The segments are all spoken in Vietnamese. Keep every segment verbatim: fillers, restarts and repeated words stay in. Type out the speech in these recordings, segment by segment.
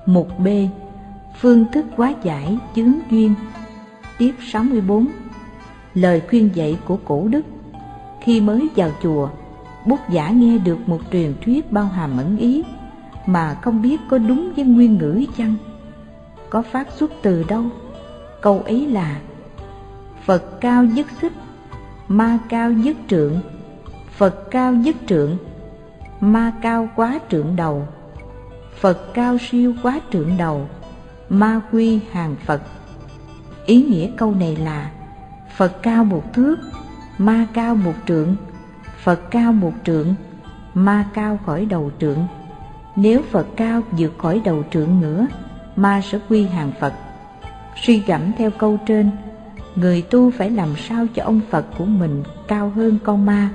Mục B. Phương thức hóa giải chướng duyên. Tiết sáu mươi bốn. Lời khuyên dạy của cổ đức. Khi mới vào chùa, Bút giả nghe được một truyền thuyết bao hàm ẩn ý mà không biết có đúng với nguyên ngữ chăng. Có phát xuất từ đâu? Câu ấy là: Phật cao nhất xích, ma cao nhất trượng. Phật cao nhất trượng, ma cao quá trượng đầu. Phật cao siêu quá trượng đầu, ma quy hàng Phật. Ý nghĩa câu này là Phật cao một thước, ma cao một trượng. Phật cao một trượng, ma cao khỏi đầu trượng. Nếu Phật cao vượt khỏi đầu trượng nữa, ma sẽ quy hàng Phật. Suy gẫm theo câu trên, người tu phải làm sao cho ông Phật của mình cao hơn con ma.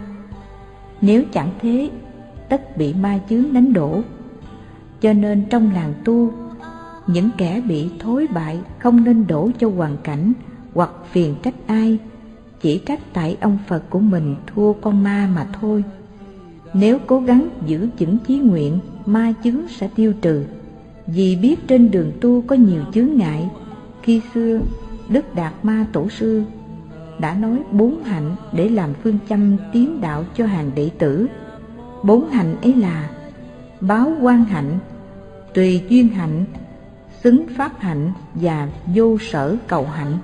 Nếu chẳng thế, tất bị ma chướng đánh đổ. Cho nên trong làng tu, những kẻ bị thối bại không nên đổ cho hoàn cảnh hoặc phiền trách ai, chỉ trách tại ông Phật của mình thua con ma mà thôi. Nếu cố gắng giữ vững chí nguyện, ma chướng sẽ tiêu trừ. Vì biết trên đường tu có nhiều chướng ngại, khi xưa Đức Đạt Ma Tổ sư đã nói bốn hạnh để làm phương châm tiến đạo cho hàng đệ tử. Bốn hạnh ấy là báo quan hạnh, tùy duyên hạnh, xứng pháp hạnh và vô sở cầu hạnh.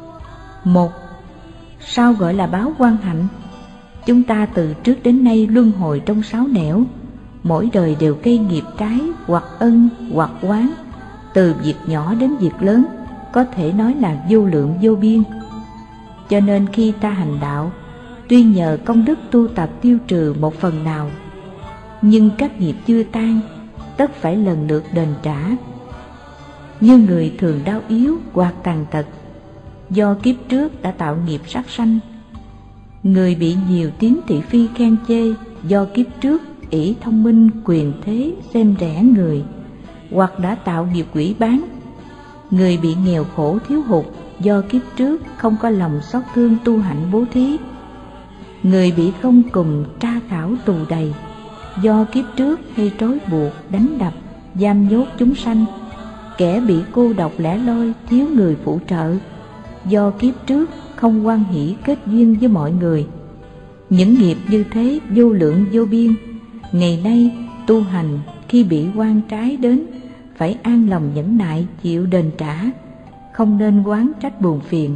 Một. Sao gọi là báo quan hạnh? Chúng ta từ trước đến nay luân hồi trong sáu nẻo, mỗi đời đều gây nghiệp trái hoặc ân hoặc oán, từ việc nhỏ đến việc lớn, có thể nói là vô lượng vô biên. Cho nên khi ta hành đạo, tuy nhờ công đức tu tập tiêu trừ một phần nào, nhưng các nghiệp chưa tan, tất phải lần lượt đền trả. Như người thường đau yếu hoặc tàn tật, do kiếp trước đã tạo nghiệp sát sanh. Người bị nhiều tiếng thị phi khen chê, do kiếp trước ỷ thông minh quyền thế xem rẻ người, hoặc đã tạo nghiệp quỷ bán. Người bị nghèo khổ thiếu hụt, do kiếp trước không có lòng xót thương tu hạnh bố thí. Người bị không cùng tra khảo tù đầy, do kiếp trước hay trói buộc, đánh đập, giam nhốt chúng sanh. Kẻ bị cô độc lẻ loi, thiếu người phụ trợ, do kiếp trước không hoan hỷ kết duyên với mọi người. Những nghiệp như thế vô lượng vô biên. Ngày nay tu hành khi bị oan trái đến, phải an lòng nhẫn nại chịu đền trả, không nên oán trách buồn phiền.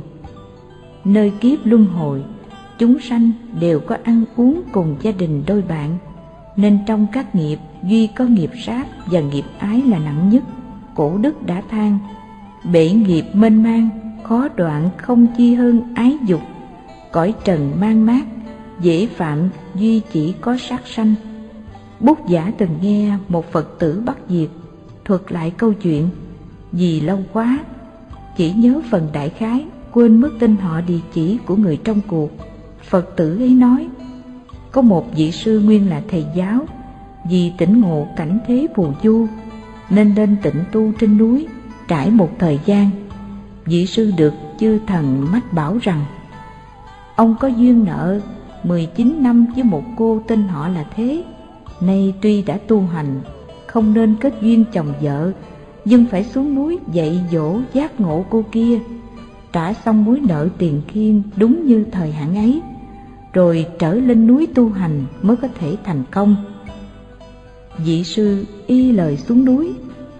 Nơi kiếp luân hồi, chúng sanh đều có ăn uống cùng gia đình đôi bạn, nên trong các nghiệp duy có nghiệp sát và nghiệp ái là nặng nhất. Cổ đức đã than: bể nghiệp mênh mang, khó đoạn không chi hơn ái dục. Cõi trần mang mát, dễ phạm duy chỉ có sát sanh. Bút giả từng nghe một Phật tử Bắc Việt thuật lại câu chuyện. Vì lâu quá, chỉ nhớ phần đại khái, quên mất tên họ địa chỉ của người trong cuộc. Phật tử ấy nói, có một vị sư nguyên là thầy giáo, vì tỉnh ngộ cảnh thế phù du nên lên tịnh tu trên núi. Trải một thời gian, vị sư được chư thần mách bảo rằng ông có duyên nợ mười chín năm với một cô tên họ là Thế. Nay tuy đã tu hành, không nên kết duyên chồng vợ, nhưng phải xuống núi dạy dỗ giác ngộ cô kia, trả xong mối nợ tiền khiên đúng như thời hạn ấy, rồi trở lên núi tu hành mới có thể thành công. Vị sư y lời xuống núi.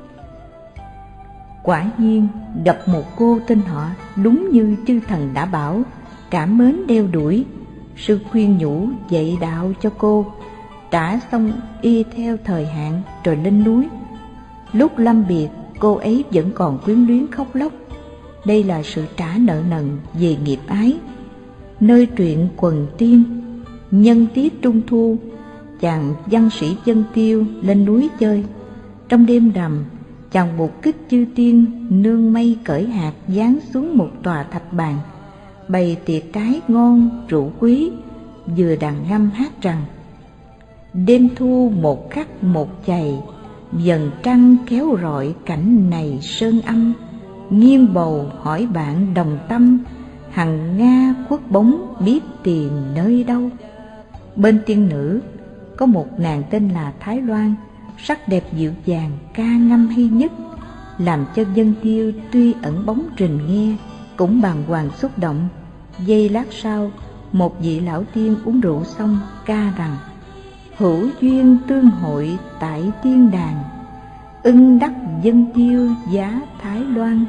Quả nhiên gặp một cô tên họ đúng như chư thần đã bảo, cảm mến đeo đuổi. Sư khuyên nhủ dạy đạo cho cô, trả xong y theo thời hạn rồi lên núi. Lúc lâm biệt, cô ấy vẫn còn quyến luyến khóc lóc. Đây là sự trả nợ nần về nghiệp ái. Nơi truyện Quần Tiên, nhân tiết trung thu, chàng văn sĩ Vân Tiêu lên núi chơi. Trong đêm rằm, chàng mục kích chư tiên nương mây cởi hạt giáng xuống một tòa thạch bàn, bày tiệc trái ngon rượu quý, vừa đàn ngâm hát rằng: đêm thu một khắc một chày, dần trăng kéo rọi cảnh này sơn âm. Nghiêng bầu hỏi bạn đồng tâm, hằng nga khuất bóng biết tìm nơi đâu. Bên tiên nữ có một nàng tên là Thái Loan, sắc đẹp dịu dàng, ca ngâm hay nhất. làm cho Vân Tiêu tuy ẩn bóng rình nghe cũng bàng hoàng xúc động. Giây lát sau, một vị lão tiên uống rượu xong ca rằng: hữu duyên tương hội tại tiên đàn, ưng đắc Vân Tiêu giá Thái Loan.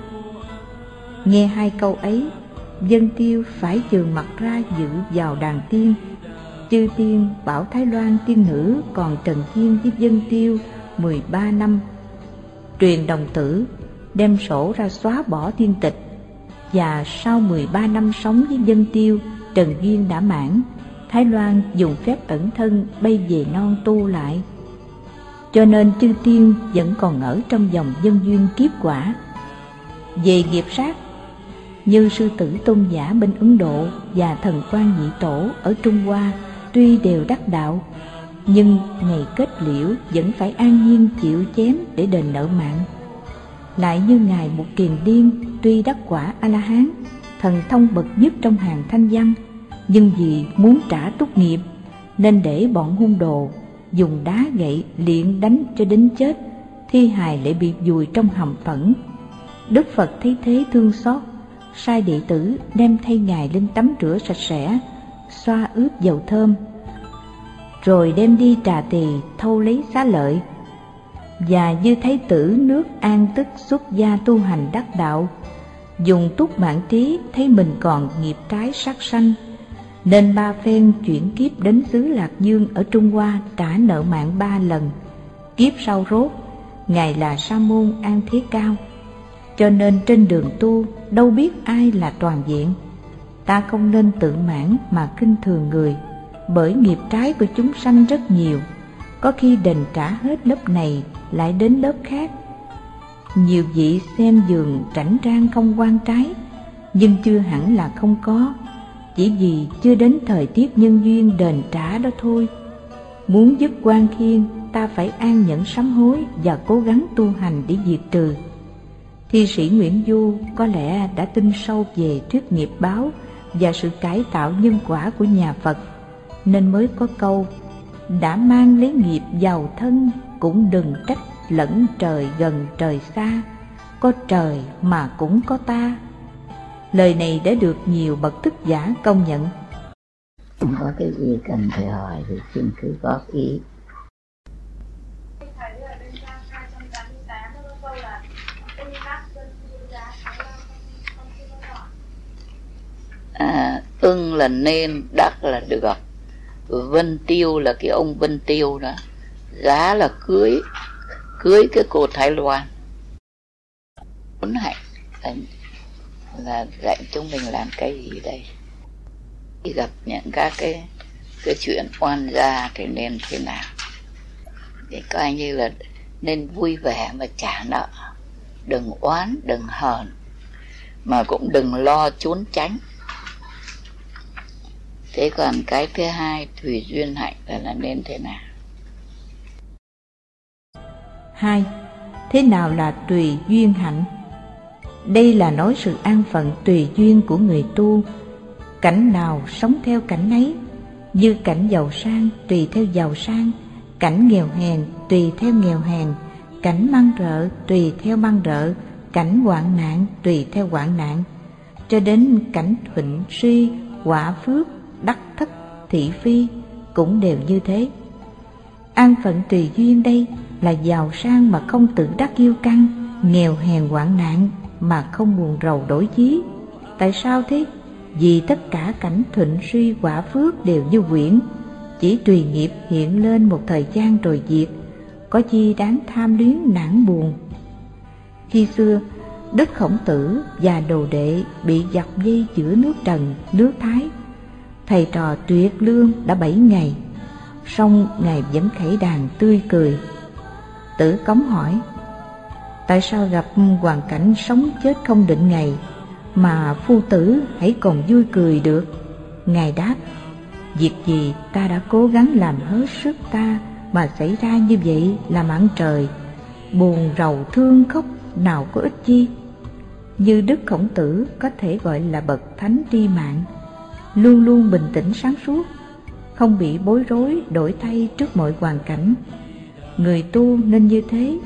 Nghe hai câu ấy, Vân Tiêu phải chườm mặt ra dự vào đàn tiên. Chư tiên bảo Thái Loan tiên nữ còn trần duyên với Vân Tiêu mười ba năm. Truyền đồng tử đem sổ ra xóa bỏ tiên tịch, và sau mười ba năm sống với Vân Tiêu, trần duyên đã mãn. Thái Loan dùng phép ẩn thân bay về non tu lại, cho nên chư tiên vẫn còn ở trong vòng nhân duyên kiếp quả. Về nghiệp sát, như sư tử tôn giả bên Ấn Độ và thần quan nhị tổ ở Trung Hoa tuy đều đắc đạo, nhưng ngày kết liễu vẫn phải an nhiên chịu chém để đền nợ mạng. Lại như ngài Một Kiền Liên tuy đắc quả A-la-hán, thần thông bậc nhất trong hàng thanh văn, nhưng vì muốn trả túc nghiệp nên để bọn hung đồ dùng đá gậy liệng đánh cho đến chết, thi hài lại bị vùi trong hầm phẫn. Đức Phật thấy thế thương xót, sai đệ tử đem thay ngài lên tắm rửa sạch sẽ, xoa ướp dầu thơm, rồi đem đi Trà Tỳ thâu lấy xá lợi. Và Dư Thái tử nước An Tức xuất gia tu hành đắc đạo, dùng túc mạng trí thấy mình còn nghiệp trái sát sanh, nên ba phen chuyển kiếp đến xứ Lạc Dương ở Trung Hoa trả nợ mạng ba lần. Kiếp sau rốt, ngài là Sa môn An Thế Cao. Cho nên trên đường tu đâu biết ai là toàn diện. Ta không nên tự mãn mà khinh thường người, bởi nghiệp trái của chúng sanh rất nhiều, có khi đền trả hết lớp này lại đến lớp khác. Nhiều vị xem giường rảnh rang không quan trái, nhưng chưa hẳn là không có, chỉ vì chưa đến thời tiết nhân duyên đền trả đó thôi. Muốn dứt oan khiên, ta phải an nhẫn sám hối và cố gắng tu hành để diệt trừ. Thi sĩ Nguyễn Du có lẽ đã tin sâu về thuyết nghiệp báo và sự cải tạo nhân quả của nhà Phật, nên mới có câu: đã mang lấy nghiệp vào thân, cũng đừng trách lẫn trời gần trời xa, có trời mà cũng có ta. Lời này đã được nhiều bậc thức giả công nhận. Có cái gì cần phải hỏi thì xin cứ góp ý. À, ưng là nên, đắc là được, Vân Tiêu là cái ông Vân Tiêu đó, giá là cưới, cưới cái cô Thái Loan. Muốn hạnh là dạy chúng mình làm cái gì đây? Khi gặp những các cái cái chuyện oan gia thì nên thế nào? Thì coi như là nên vui vẻ mà trả nợ, đừng oán, đừng hờn, mà cũng đừng lo trốn tránh. Thế còn cái thứ hai, tùy duyên hạnh là, là nên thế nào? Hai, thế nào là tùy duyên hạnh? Đây là nói sự an phận tùy duyên của người tu. Cảnh nào sống theo cảnh ấy, như cảnh giàu sang tùy theo giàu sang, cảnh nghèo hèn tùy theo nghèo hèn, cảnh mang rợ tùy theo mang rợ, cảnh hoạn nạn tùy theo hoạn nạn, cho đến cảnh thuận suy, quả phước, đắc thất, thị phi cũng đều như thế. An phận tùy duyên đây là giàu sang mà không tự đắc kiêu căng, nghèo hèn hoạn nạn mà không buồn rầu đổi chí. Tại sao thế? Vì tất cả cảnh thuận suy quả phước đều như quyển, chỉ tùy nghiệp hiện lên một thời gian rồi diệt, có chi đáng tham luyến nản buồn. Khi xưa, Đức Khổng Tử và đồ đệ bị giặc dây giữa nước Trần, nước Thái. Thầy trò tuyệt lương đã bảy ngày, song ngài vẫn khẩy đàn tươi cười. Tử Cống hỏi: tại sao gặp hoàn cảnh sống chết không định ngày mà phu tử hãy còn vui cười được? Ngài đáp: việc gì ta đã cố gắng làm hết sức ta mà xảy ra như vậy là mạng trời, buồn rầu thương khóc nào có ích chi. Như Đức Khổng Tử có thể gọi là bậc thánh tri mạng, luôn luôn bình tĩnh sáng suốt, không bị bối rối đổi thay trước mọi hoàn cảnh. Người tu nên như thế,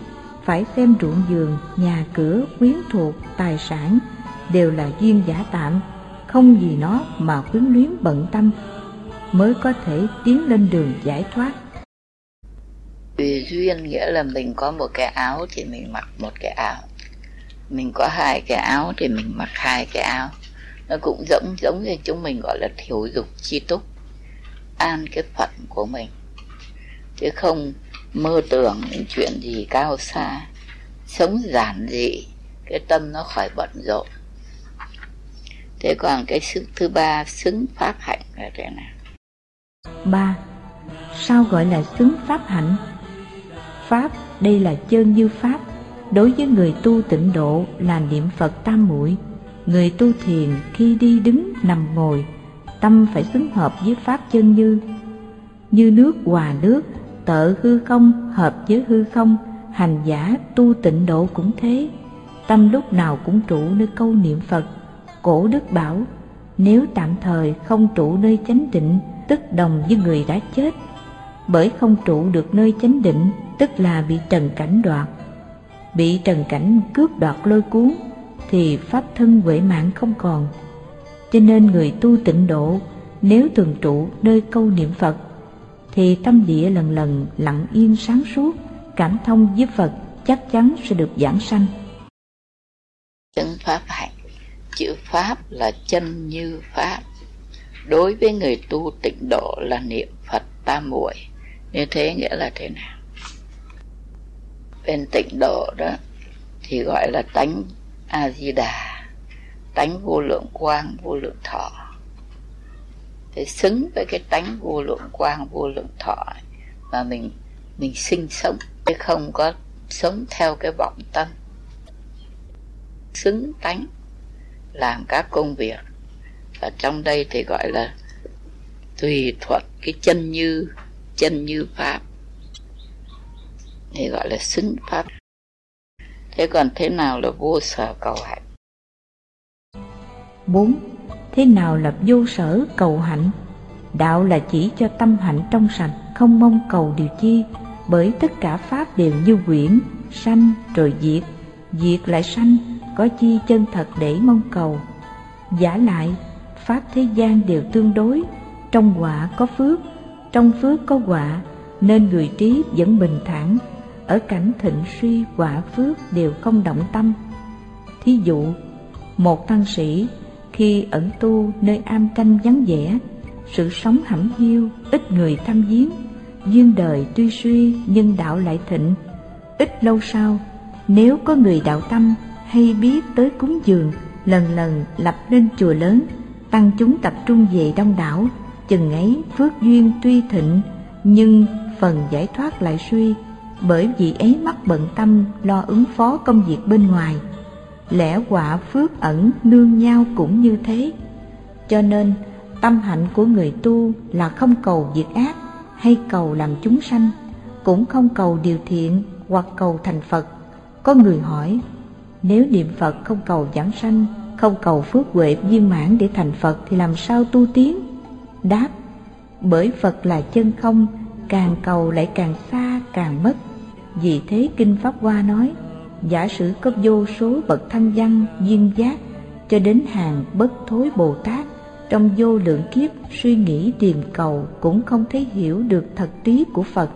phải xem ruộng vườn, nhà cửa, quyến thuộc, tài sản đều là duyên giả tạm, không vì nó mà quyến luyến bận tâm, mới có thể tiến lên đường giải thoát. Tùy duyên nghĩa là mình có một cái áo thì mình mặc một cái áo, mình có hai cái áo thì mình mặc hai cái áo. Nó cũng giống giống như chúng mình gọi là thiểu dục chi túc, an cái phận của mình, chứ không mơ tưởng những chuyện gì cao xa, sống giản dị, cái tâm nó khỏi bận rộn. Thế còn cái sự thứ ba, xứng pháp hạnh là thế nào? Ba. Sao gọi là xứng pháp hạnh? Pháp đây là chân như pháp. Đối với người tu tịnh độ là niệm Phật tam muội. Người tu thiền khi đi đứng nằm ngồi, tâm phải xứng hợp với pháp chân như. Như nước hòa nước, tợ hư không hợp với hư không. Hành giả tu tịnh độ cũng thế, tâm lúc nào cũng trụ nơi câu niệm Phật. Cổ đức bảo, nếu tạm thời không trụ nơi chánh định, tức đồng với người đã chết. Bởi không trụ được nơi chánh định, tức là bị trần cảnh đoạt. Bị trần cảnh cướp đoạt lôi cuốn, thì pháp thân huệ mạng không còn. Cho nên người tu tịnh độ, nếu thường trụ nơi câu niệm Phật, thì tâm địa lần lần lặng yên sáng suốt, cảm thông với Phật, chắc chắn sẽ được giảng sanh. Chân pháp hạnh, chữ pháp là chân như pháp. Đối với người tu tịnh độ là niệm Phật tam muội. Như thế nghĩa là thế nào? Bên tịnh độ đó thì gọi là tánh A-di-đà, tánh vô lượng quang, vô lượng thọ. Thế xứng với cái tánh vô lượng quang, vô lượng thọ mà mình mình sinh sống, chứ không có sống theo cái vọng tâm. Xứng tánh làm các công việc, ở trong đây thì gọi là tùy thuận cái chân như, chân như pháp, thì gọi là xứng pháp. Thế còn thế nào là vô sở cầu hạnh? Bốn. Thế nào là vô sở cầu hạnh? Đạo là chỉ cho tâm hạnh trong sạch, không mong cầu điều chi. Bởi tất cả pháp đều như quyển, sanh rồi diệt, diệt lại sanh, có chi chân thật để mong cầu. Giả lại, pháp thế gian đều tương đối, trong họa có phước, trong phước có họa, nên người trí vẫn bình thản. Ở cảnh thịnh suy họa phước đều không động tâm. Thí dụ, một tăng sĩ khi ẩn tu nơi am canh vắng vẻ, sự sống hẩm hiu, ít người thăm viếng, duyên đời tuy suy nhưng đạo lại thịnh. Ít lâu sau, nếu có người đạo tâm hay biết tới cúng dường, lần lần lập nên chùa lớn, tăng chúng tập trung về đông đảo, chừng ấy phước duyên tuy thịnh nhưng phần giải thoát lại suy, bởi vì ấy mắc bận tâm lo ứng phó công việc bên ngoài. Lẽ quả phước ẩn nương nhau cũng như thế. Cho nên tâm hạnh của người tu là không cầu việc ác hay cầu làm chúng sanh, cũng không cầu điều thiện hoặc cầu thành Phật. Có người hỏi, nếu niệm Phật không cầu giảng sanh, không cầu phước huệ viên mãn để thành Phật thì làm sao tu tiến? Đáp, bởi Phật là chân không, càng cầu lại càng xa càng mất. Vì thế Kinh Pháp Hoa nói, giả sử có vô số bậc thanh văn, duyên giác, cho đến hàng bất thối Bồ Tát, trong vô lượng kiếp suy nghĩ tìm cầu cũng không thấy hiểu được thật trí của Phật.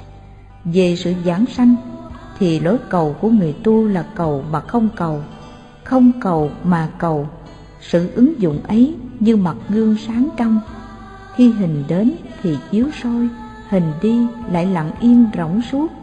Về sự giảng sanh thì lối cầu của người tu là cầu mà không cầu, không cầu mà cầu. Sự ứng dụng ấy như mặt gương sáng trong, khi hình đến thì chiếu soi, hình đi lại lặng yên rỗng suốt.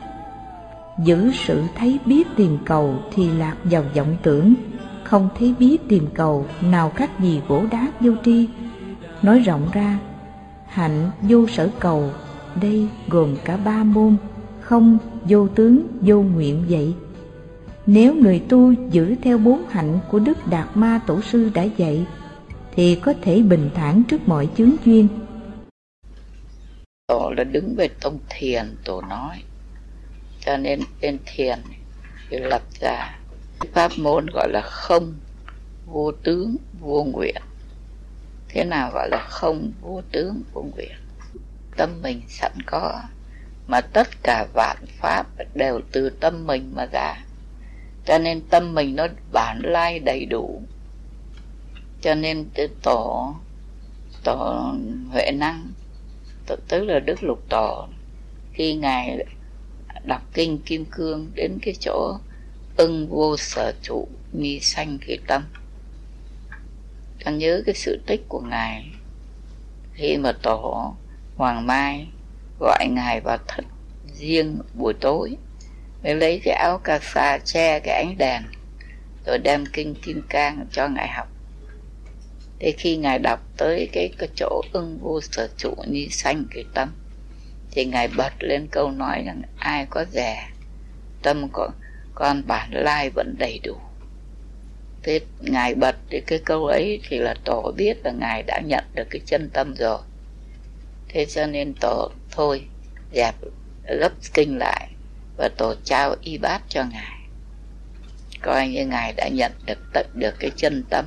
Giữ sự thấy biết tìm cầu thì lạc vào vọng tưởng, không thấy biết tìm cầu nào khác gì gỗ đá vô tri. Nói rộng ra, hạnh vô sở cầu đây gồm cả ba môn, không, vô tướng, vô nguyện vậy. Nếu người tu giữ theo bốn hạnh của Đức Đạt Ma Tổ sư đã dạy, thì có thể bình thản trước mọi chướng duyên. Tổ là đứng về tông thiền, Tổ nói. Cho nên bên thiền thì lập ra pháp môn gọi là không, vô tướng, vô nguyện. Thế nào gọi là không, vô tướng, vô nguyện? Tâm mình sẵn có, mà tất cả vạn pháp đều từ tâm mình mà ra. Cho nên tâm mình nó bản lai đầy đủ. Cho nên tổ tổ Huệ Năng, tức là Đức Lục Tổ, khi ngài đọc kinh Kim Cương đến cái chỗ ưng vô sở trụ mi sanh cái tâm, ta nhớ cái sự tích của ngài khi mà tổ Hoàng Mai gọi ngài vào thất riêng buổi tối, mới lấy cái áo cà sa che cái ánh đèn, rồi đem kinh Kim Cang cho ngài học. Thế khi ngài đọc tới cái, cái chỗ ưng vô sở trụ ni sanh cái tâm, thì ngài bật lên câu nói rằng ai có dè, tâm con, con bản lai vẫn đầy đủ. Thế ngài bật thì cái câu ấy thì là tổ biết là ngài đã nhận được cái chân tâm rồi. Thế cho nên tổ thôi dẹp gấp kinh lại và tổ trao y bát cho ngài, coi như ngài đã nhận được tận được cái chân tâm.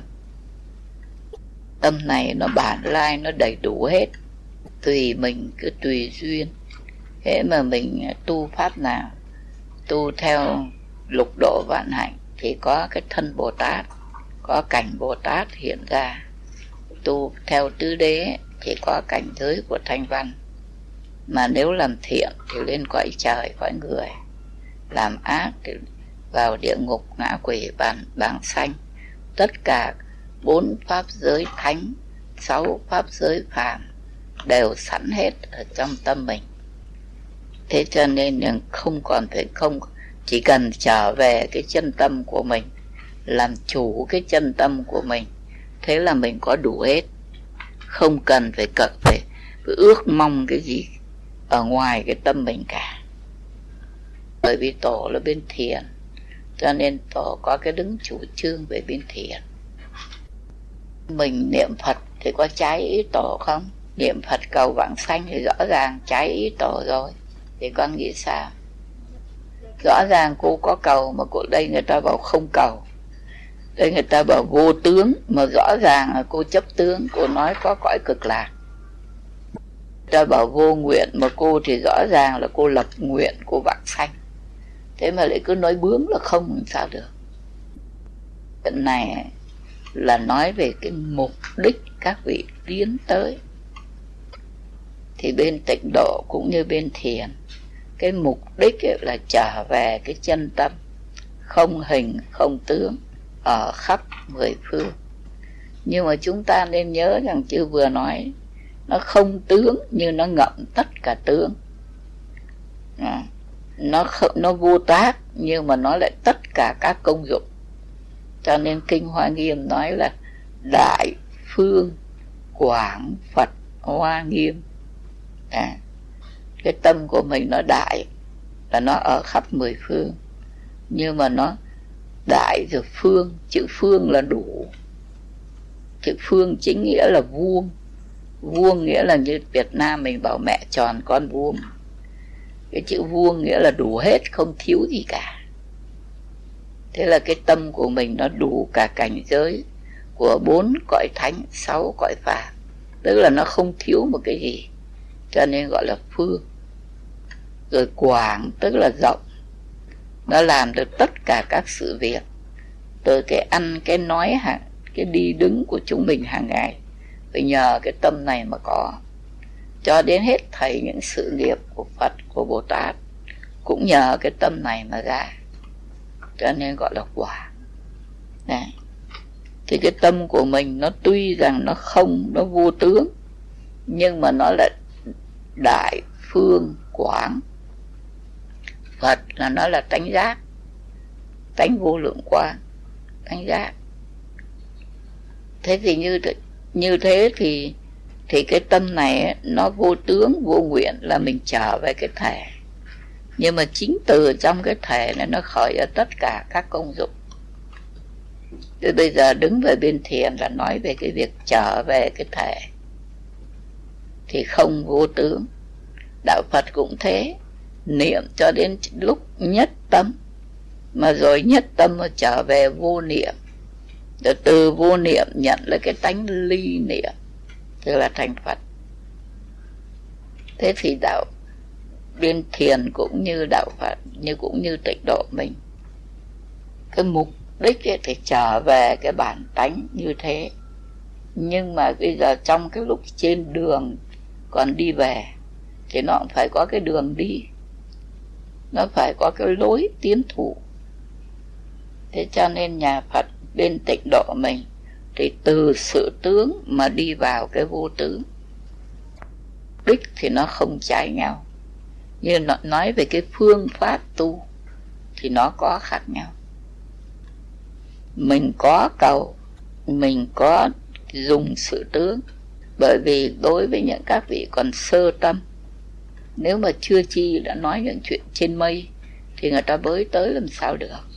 Tâm này nó bản lai, nó đầy đủ hết, tùy mình, cứ tùy duyên. Thế mà mình tu pháp nào, tu theo lục độ vạn hạnh thì có cái thân Bồ Tát, có cảnh Bồ Tát hiện ra. Tu theo tứ đế thì có cảnh giới của thanh văn. Mà nếu làm thiện thì lên cõi trời, cõi người. Làm ác thì vào địa ngục, ngã quỷ, bản bảng xanh. Tất cả bốn pháp giới thánh, sáu pháp giới phàm đều sẵn hết ở trong tâm mình. Thế cho nên không còn phải không, chỉ cần trở về cái chân tâm của mình, làm chủ cái chân tâm của mình, thế là mình có đủ hết. Không cần phải cận phải, phải ước mong cái gì ở ngoài cái tâm mình cả. Bởi vì tổ là bên thiền, cho nên tổ có cái đứng chủ trương về bên thiền. Mình niệm Phật thì có trái ý tổ không? Niệm Phật cầu vãng sanh thì rõ ràng trái ý tổ rồi. Thì con nghĩ sao? Rõ ràng cô có cầu mà cô đây người ta bảo không cầu, đây người ta bảo vô tướng, mà rõ ràng là cô chấp tướng, cô nói có cõi cực lạc. Người ta bảo vô nguyện mà cô thì rõ ràng là cô lập nguyện, cô vãng sanh. Thế mà lại cứ nói bướng là không làm sao được. Chuyện này là nói về cái mục đích các vị tiến tới. Thì bên tịnh độ cũng như bên thiền, cái mục đích là trở về cái chân tâm, không hình không tướng, ở khắp mười phương. Nhưng mà chúng ta nên nhớ rằng chư vừa nói, nó không tướng nhưng nó ngậm tất cả tướng. à, nó, nó vô tác nhưng mà nó lại tất cả các công dụng. Cho nên Kinh Hoa Nghiêm nói là đại phương quảng Phật Hoa Nghiêm. à, Cái tâm của mình nó đại là nó ở khắp mười phương, nhưng mà nó đại rồi phương. Chữ phương là đủ. Chữ phương chính nghĩa là vuông. Vuông nghĩa là như Việt Nam mình bảo mẹ tròn con vuông. Cái chữ vuông nghĩa là đủ hết, không thiếu gì cả. Thế là cái tâm của mình nó đủ cả cảnh giới của bốn cõi thánh, sáu cõi phàm, tức là nó không thiếu một cái gì, cho nên gọi là phương. Rồi quảng tức là rộng, nó làm được tất cả các sự việc, từ cái ăn, cái nói, cái đi đứng của chúng mình hàng ngày, phải nhờ cái tâm này mà có. Cho đến hết thảy những sự nghiệp của Phật, của Bồ Tát cũng nhờ cái tâm này mà ra, cho nên gọi là quả. Đấy. Thì cái tâm của mình nó tuy rằng nó không, nó vô tướng, nhưng mà nó là đại phương quảng. Phật là nó là tánh giác, tánh vô lượng quang, tánh giác. Thế thì như như thế thì thì cái tâm này nó vô tướng, vô nguyện, là mình trở về cái thể. Nhưng mà chính từ trong cái thể này nó khởi ra tất cả các công dụng. Thì bây giờ đứng về bên thiền là nói về cái việc trở về cái thể, thì không vô tướng. Đạo Phật cũng thế, niệm cho đến lúc nhất tâm, mà rồi nhất tâm mà trở về vô niệm, rồi từ vô niệm nhận lấy cái tánh ly niệm, tức là thành Phật. Thế thì đạo bên thiền cũng như đạo Phật, như cũng như tịnh độ mình, cái mục đích ấy thì trở về cái bản tánh như thế. Nhưng mà bây giờ trong cái lúc trên đường còn đi về thì nó cũng phải có cái đường đi, nó phải có cái lối tiến thủ. Thế cho nên nhà Phật bên tịnh độ mình thì từ sự tướng mà đi vào cái vô tướng. Đích thì nó không trái nhau, như nó nói về cái phương pháp tu thì nó có khác nhau. Mình có cầu, mình có dùng sự tướng, bởi vì đối với những các vị còn sơ tâm, nếu mà chưa chi đã nói những chuyện trên mây thì người ta bới tới làm sao được.